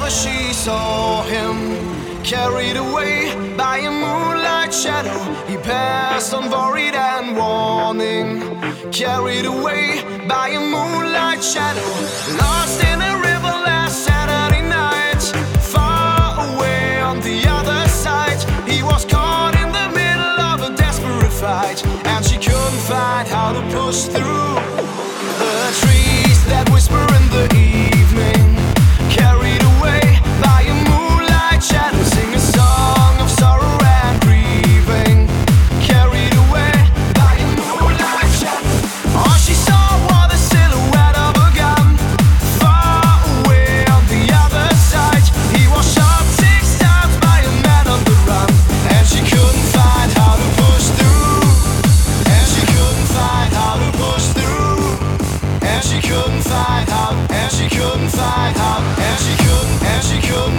ever she saw him, carried away by a moonlight shadow. He passed unworried and warning, carried away by a moonlight shadow. Lost in a river last Saturday night, far away on the other side. He was caught in the middle of a desperate fight, and she couldn't find how to push through the trees that whisper in the evening, carried away by a moonlight shadow. Sing a song of sorrow and grieving, carried away by a moonlight shadow. All she saw was the silhouette of a gun, far away on the other side. He was shot 6 times by a man on the run, and she couldn't find how to push through, and she couldn't find how to push through, and she couldn't find how, and she couldn't find how, and she couldn't, and she couldn't,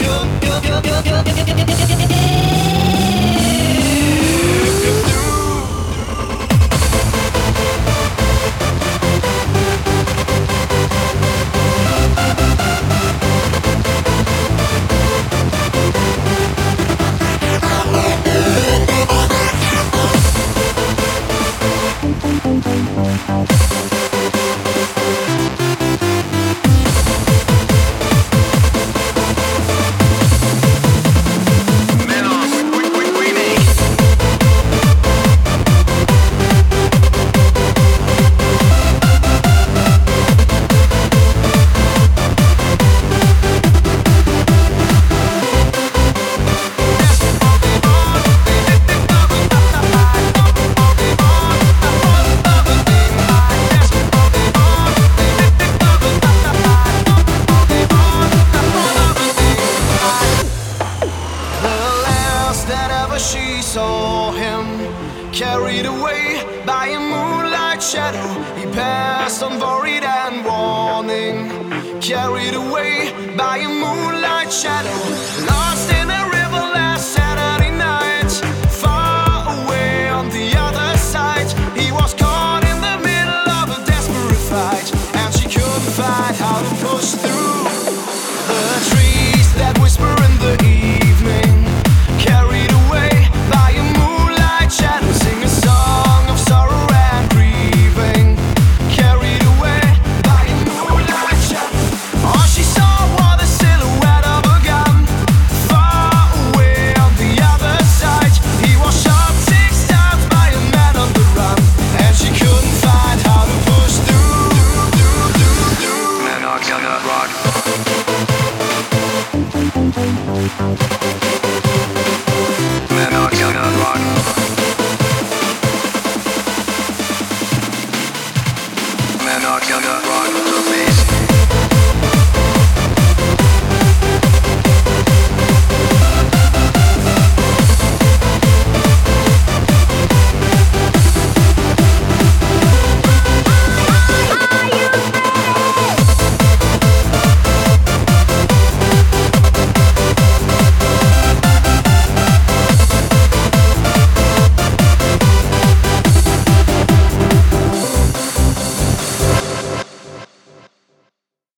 she saw him, carried away by a moonlight shadow. He passed unworried and warning, carried away by a moonlight shadow. Lost in a